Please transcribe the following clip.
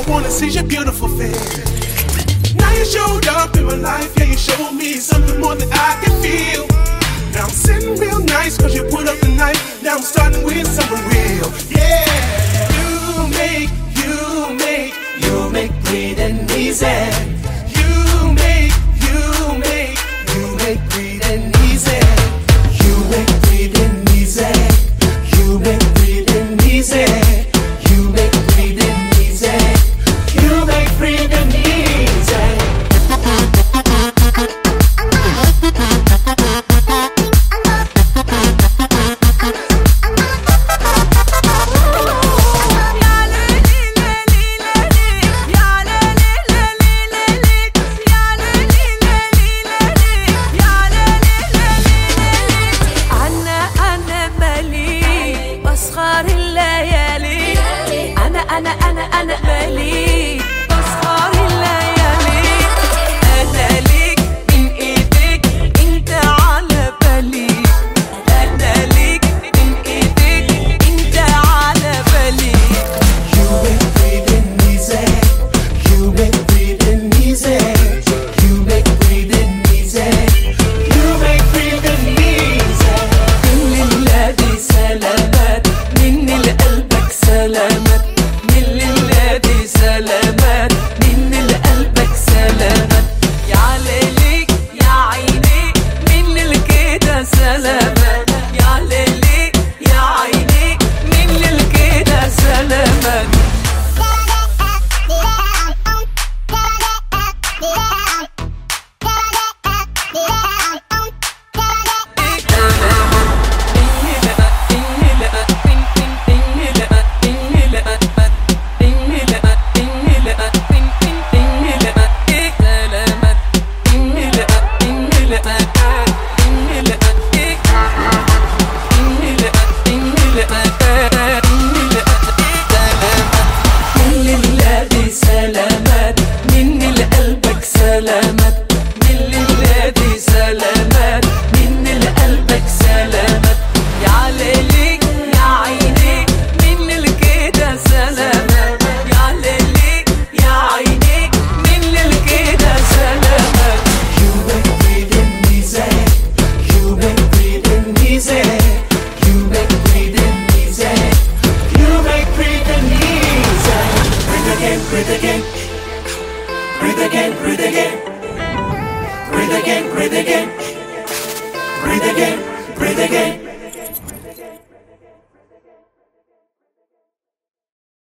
I wanna see your beautiful face. Now you showed up in my life, yeah, you showed me something more than I can feel. Now I'm sitting real nice cause you put up the knife. Now I'm starting with someone real, yeah. You make breathing easy. You make breathing easy. You make breathing easy. You make breathing easy. You make breathing easy. You make breathing easy. أنا مالي بسهر الليالي. أنا ليك من إيديك أنت على بالي. أنا ليك من إيديك أنت على بالي. You make breathing easy. You make breathing easy. You make breathing easy. You make breathing easy. من الذي سلامات من قلبك سلامات. سلامات من قلبك سلامات. يا عليك يا عيني من الكده سلامات. يا عليك يا عيني من الكده سلامات. سلامات من قلبك سلامات. من الذي سلامات من قلبك سلامات. يا عليك يا عيني من الكده سلامات. يا عليك يا عيني من الكده سلامات. You make breathing easy. You make breathing easy. You make breathing easy. You make breathing easy. Breathe again, breathe again. Breathe again, breathe again. Breathe again, breathe again. Breathe again, breathe again.